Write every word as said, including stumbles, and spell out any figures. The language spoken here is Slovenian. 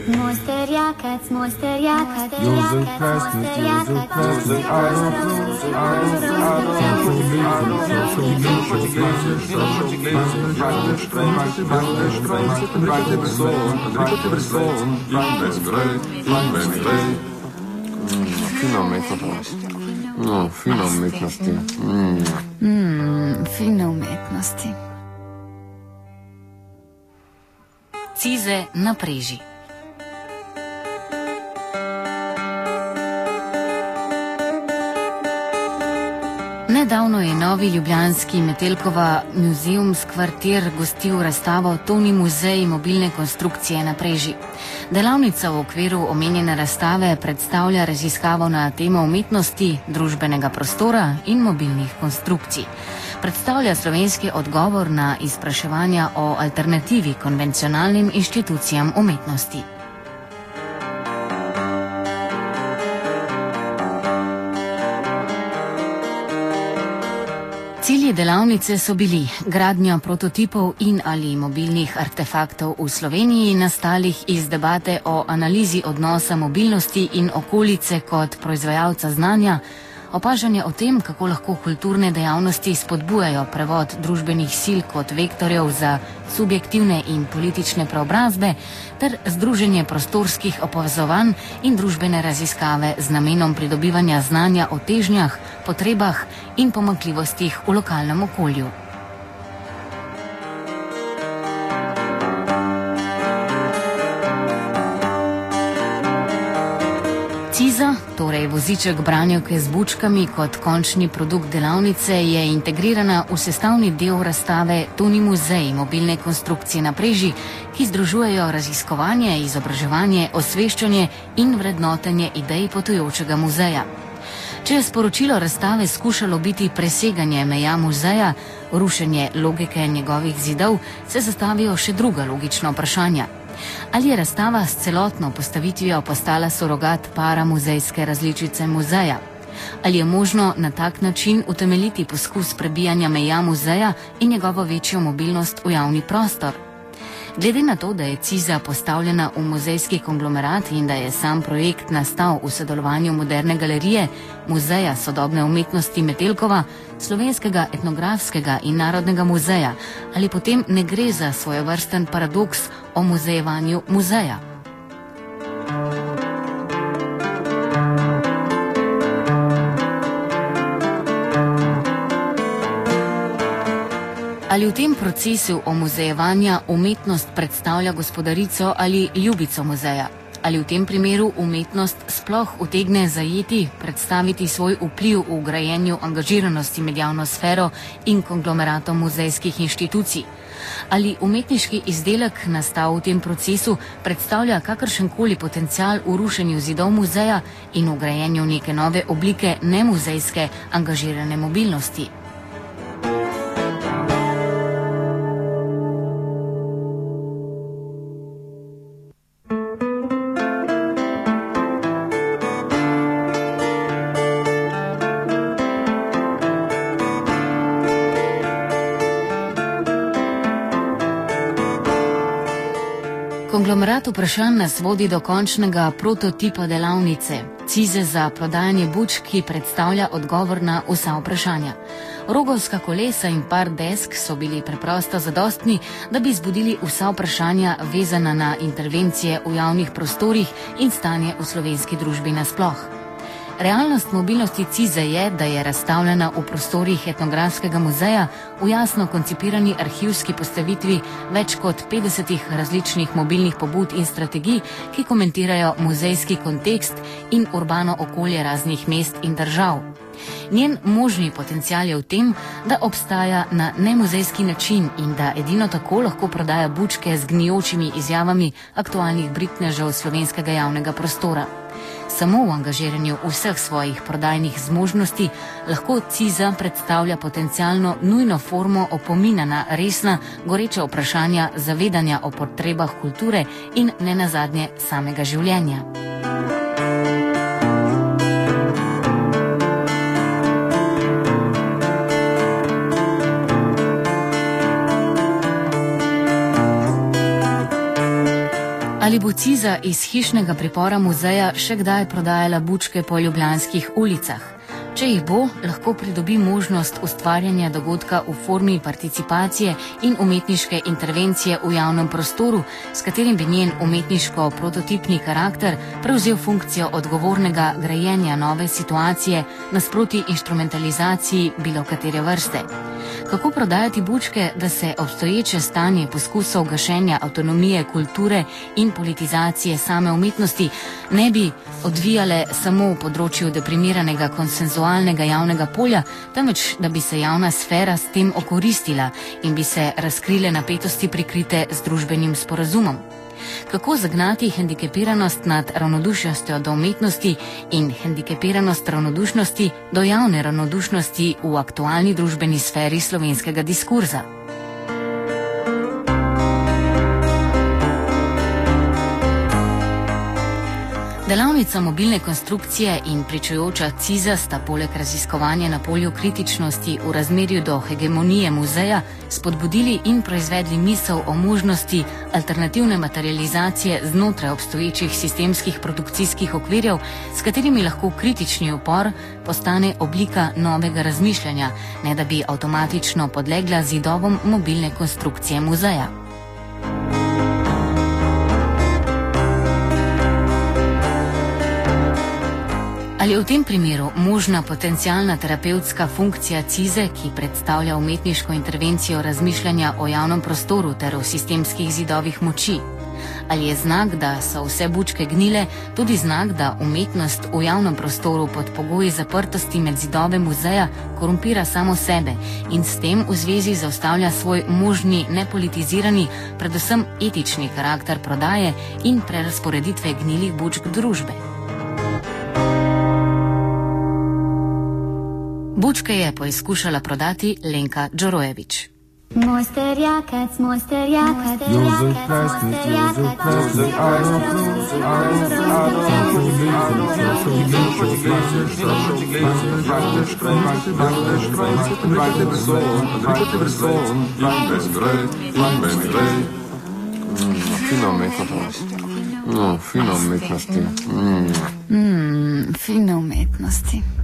Mosterjakac, mosterjakac, Josef Krasnik, Josef Krasnik, Adolf, Fino umetnosti. No, fino umetnosti. Mm, fino umetnosti. Cize na preži. Nedavno je novi ljubljanski Metelkova Muzeums kvartir gostil razstavo Toni muzej mobilne konstrukcije na preži. Delavnica v okviru omenjene razstave predstavlja raziskavo na temo umetnosti, družbenega prostora in mobilnih konstrukcij. Predstavlja slovenski odgovor na izpraševanja o alternativi konvencionalnim inštitucijam umetnosti. Cilji delavnice so bili gradnja prototipov in ali mobilnih artefaktov v Sloveniji, nastalih iz debate o analizi odnosa mobilnosti in okolice kot proizvajalca znanja, opažanje o tem, kako lahko kulturne dejavnosti spodbujajo prevod družbenih sil kot vektorjev za subjektivne in politične preobrazbe, ter združenje prostorskih opazovanj in družbene raziskave z namenom pridobivanja znanja o težnjah, potrebah in pomanjkljivostih v lokalnem okolju. Ciza, torej voziček branjevke z bučkami kot končni produkt delavnice, je integrirana v sestavni del razstave Toni muzej mobilne konstrukcije na preži, ki združujejo raziskovanje, izobraževanje, osveščanje in vrednotenje idej potujočega muzeja. Če je sporočilo razstave skušalo biti preseganje meja muzeja, rušenje logike njegovih zidov, se zastavijo še druga logična vprašanja. Ali je razstava s celotno postavitvijo postala surogat paramuzejske različice muzeja? Ali je možno na tak način utemeljiti poskus prebijanja meja muzeja in njegovo večjo mobilnost v javni prostor? Glede na to, da je Ciza postavljena v muzejski konglomerat in da je sam projekt nastal v sodelovanju Moderne galerije, Muzeja sodobne umetnosti Metelkova, Slovenskega etnografskega in narodnega muzeja, ali potem ne gre za svojevrsten paradoks o muzejevanju muzeja? Ali v tem procesu omuzejevanja umetnost predstavlja gospodarico ali ljubico muzeja? Ali v tem primeru umetnost sploh utegne zajeti, predstaviti svoj vpliv v grajenju angažiranosti med javno sfero in konglomeratom muzejskih inštitucij? Ali umetniški izdelek nastal v tem procesu predstavlja kakršenkoli potencial v rušenju zidov muzeja in v grajenju neke nove oblike nemuzejske angažirane mobilnosti? Konglomerat vprašanj nas vodi do končnega prototipa delavnice, cize za prodajanje bučk, ki predstavlja odgovor na vsa vprašanja. Rogovska kolesa in par desk so bili preprosto zadostni, da bi zbudili vsa vprašanja vezana na intervencije v javnih prostorih in stanje v slovenski družbi nasploh. Realnost mobilnosti Cize je, da je razstavljena v prostorih etnografskega muzeja v jasno koncipirani arhivski postavitvi več kot petdesetih različnih mobilnih pobud in strategij, ki komentirajo muzejski kontekst in urbano okolje raznih mest in držav. Njen možni potencial je v tem, da obstaja na nemuzejski način in da edino tako lahko prodaja bučke z gnijočimi izjavami aktualnih britnežev slovenskega javnega prostora. Samo v angažiranju vseh svojih prodajnih zmožnosti lahko Ciza predstavlja potencialno nujno formo opomina na resna, goreča vprašanja zavedanja o potrebah kulture in nenazadnje samega življenja. Ali bo Ciza iz hišnega pripora muzeja še kdaj prodajala bučke po ljubljanskih ulicah? Če jih bo, lahko pridobi možnost ustvarjanja dogodka v formi participacije in umetniške intervencije v javnem prostoru, s katerim bi njen umetniško-prototipni karakter prevzel funkcijo odgovornega grajenja nove situacije nasproti instrumentalizaciji bilo katere vrste. Kako prodajati bučke, da se obstoječe stanje poskusov gašenja avtonomije kulture in politizacije same umetnosti ne bi odvijale samo v področju deprimiranega konsenzualnega javnega polja, temveč da bi se javna sfera s tem okoristila in bi se razkrile napetosti prikrite z družbenim sporazumom. Kako zagnati hendikepiranost nad ravnodušnostjo do umetnosti in hendikepiranost ravnodušnosti do javne ravnodušnosti v aktualni družbeni sferi slovenskega diskurza? Delavnica mobilne konstrukcije in pričujoča Ciza sta poleg raziskovanja na polju kritičnosti v razmerju do hegemonije muzeja spodbudili in proizvedli misel o možnosti alternativne materializacije znotraj obstoječih sistemskih produkcijskih okvirjev, s katerimi lahko kritični upor postane oblika novega razmišljanja, ne da bi avtomatično podlegla zidovom mobilne konstrukcije muzeja. Ali je v tem primeru možna potencialna terapevtska funkcija Cize, ki predstavlja umetniško intervencijo razmišljanja o javnem prostoru ter o sistemskih zidovih moči? Ali je znak, da so vse bučke gnile, tudi znak, da umetnost v javnem prostoru pod pogoji zaprtosti med zidove muzeja korumpira samo sebe in s tem v zvezi zaustavlja svoj možni nepolitizirani, predvsem etični karakter prodaje in prerazporeditve gnilih bučk družbe? Bučke je poizkušala prodati Lenka Đorojević. Mojster Jakac, Mojster Jakac, Jozef Krasnik, Jozef Krasnik, Adolf, Adolf, Fina umetnost. No, fina umetnosti. Mm, fine umetnosti.